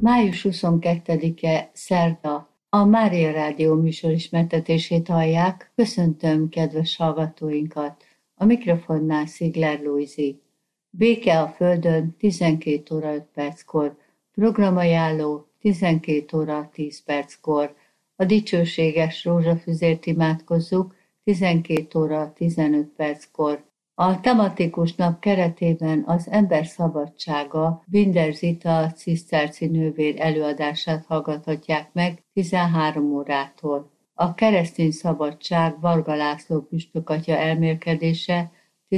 Május 22-e szerda a Mária Rádió műsor ismertetését hallják. Köszöntöm kedves hallgatóinkat! A mikrofonnál Szigler Lujzi. Béke a Földön 12 óra 5 perckor, programajánló 12 óra 10 perckor. A dicsőséges rózsafüzért imádkozzuk 12 óra 15 perckor. A tematikus nap keretében az ember szabadsága Binder Zita ciszterci nővér előadását hallgathatják meg 13 órától. A keresztény szabadság Varga László püspökatya elmélkedése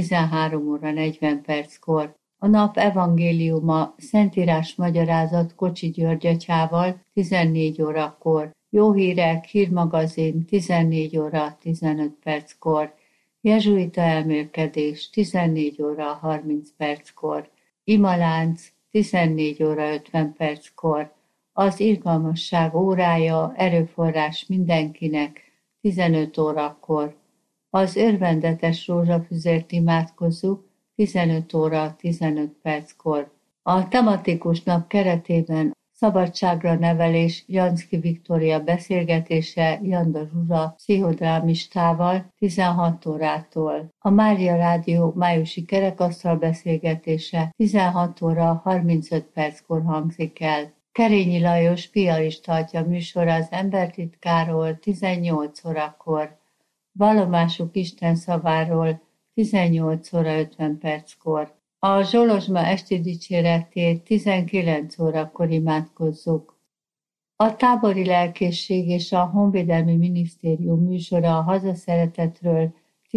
13 óra 40 perckor. A nap evangéliuma Szentírás magyarázat Kocsi György atyával 14 órakor. Jó hírek, hírmagazin 14 óra 15 perckor. Jezsuita elmélkedés 14 óra 30 perckor, imalánc 14 óra 50 perckor, az irgalmasság órája, erőforrás mindenkinek 15 órakor, az örvendetes rózsafüzért imádkozzuk 15 óra 15 perckor. A tematikus nap keretében Szabadságra nevelés Janszki Viktória beszélgetése Janda Zsuzsa pszichodrámistával 16 órától. A Mária Rádió májusi kerekasztal beszélgetése 16 óra 35 perckor hangzik el. Kerényi Lajos piarista atya műsora az Embertitkáról 18 órakor. Vallomásuk Isten szaváról 18 óra 50 perckor. A Zsolozsma esti dicséretét 19 órakor imádkozzuk. A tábori lelkészség és a Honvédelmi Minisztérium műsora a hazaszeretetről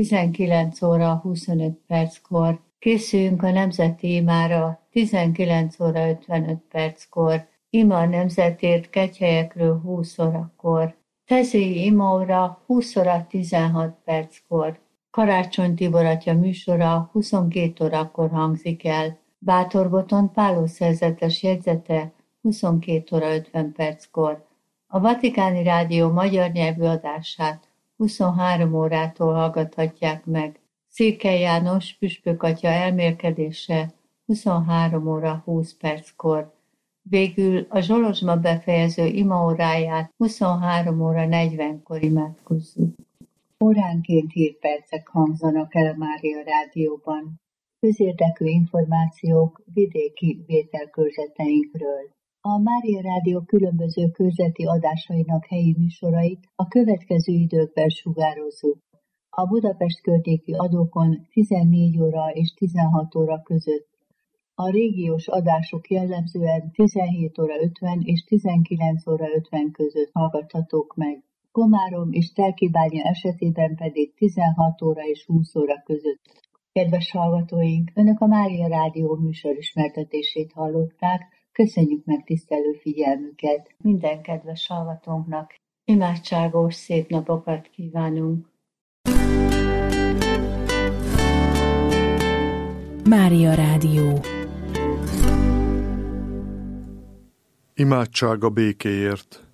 19 óra 25 perckor. Készüljünk a nemzeti imára 19 óra 55 perckor. Ima a nemzetért Kegyhelyekről 20 órakor. Tezői imaóra 20 óra 16 perckor. Karácsony Tibor atya műsora 22 órakor hangzik el. Bátorboton Páló szerzetes jegyzete 22 óra 50 perckor. A Vatikáni Rádió magyar nyelvű adását 23 órától hallgathatják meg. Székely János püspök atya elmélkedése 23 óra 20 perckor. Végül a Zsolozsma befejező imaóráját 23 óra 40-kor imádkozzuk. Óránként hírpercek hangzanak el a Mária Rádióban. Közérdekű információk vidéki vételkörzeteinkről. A Mária Rádió különböző körzeti adásainak helyi műsorait a következő időkben sugározzuk. A Budapest környéki adókon 14 óra és 16 óra között. A régiós adások jellemzően 17 óra 50 és 19 óra 50 között hallgathatók meg. Komárom és Telkibánya esetében pedig 16 óra és 20 óra között. Kedves hallgatóink, Önök a Mária Rádió műsor ismertetését hallották, köszönjük megtisztelő figyelmüket. Minden kedves hallgatónknak imádságos szép napokat kívánunk. Mária Rádió. Imádság a békéért.